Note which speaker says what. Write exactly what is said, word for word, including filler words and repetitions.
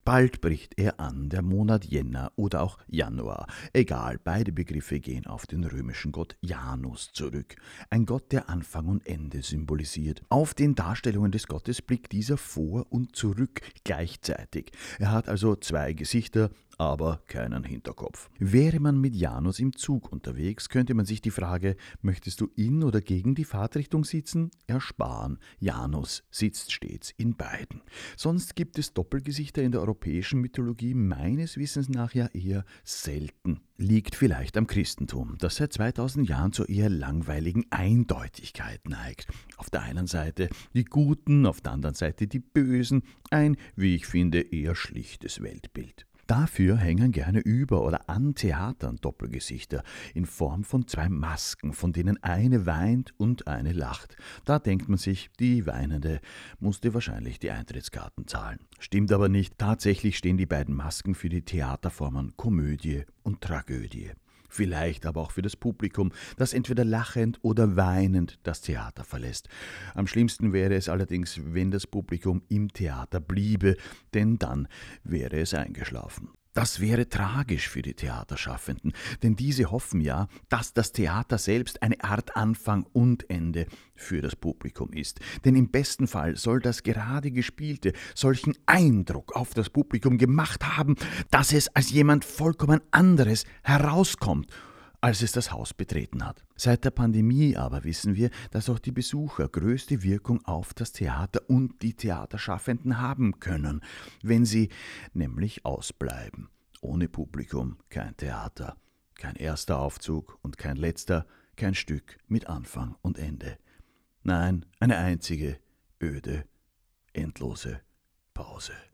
Speaker 1: Bald bricht er an, der Monat Jänner oder auch Januar. Egal, beide Begriffe gehen auf den römischen Gott Janus zurück. Ein Gott, der Anfang und Ende symbolisiert. Auf den Darstellungen des Gottes blickt dieser vor und zurück gleichzeitig. Er hat also zwei Gesichter, aber keinen Hinterkopf. Wäre man mit Janus im Zug unterwegs, könnte man sich die Frage, möchtest du in oder gegen die Fahrtrichtung sitzen, ersparen. Janus sitzt stets in beiden. Sonst gibt es Doppelgesichter in der europäischen Mythologie meines Wissens nach ja eher selten. Liegt vielleicht am Christentum, das seit zweitausend Jahren zur eher langweiligen Eindeutigkeit neigt. Auf der einen Seite die Guten, auf der anderen Seite die Bösen. Ein, wie ich finde, eher schlichtes Weltbild. Dafür hängen gerne über oder an Theatern Doppelgesichter in Form von zwei Masken, von denen eine weint und eine lacht. Da denkt man sich, die Weinende musste wahrscheinlich die Eintrittskarten zahlen. Stimmt aber nicht. Tatsächlich stehen die beiden Masken für die Theaterformen Komödie und Tragödie. Vielleicht aber auch für das Publikum, das entweder lachend oder weinend das Theater verlässt. Am schlimmsten wäre es allerdings, wenn das Publikum im Theater bliebe, denn dann wäre es eingeschlafen. Das wäre tragisch für die Theaterschaffenden, denn diese hoffen ja, dass das Theater selbst eine Art Anfang und Ende für das Publikum ist. Denn im besten Fall soll das gerade Gespielte solchen Eindruck auf das Publikum gemacht haben, dass es als jemand vollkommen anderes herauskommt, als es das Haus betreten hat. Seit der Pandemie aber wissen wir, dass auch die Besucher größte Wirkung auf das Theater und die Theaterschaffenden haben können, wenn sie nämlich ausbleiben. Ohne Publikum kein Theater, kein erster Aufzug und kein letzter, kein Stück mit Anfang und Ende. Nein, eine einzige, öde, endlose Pause.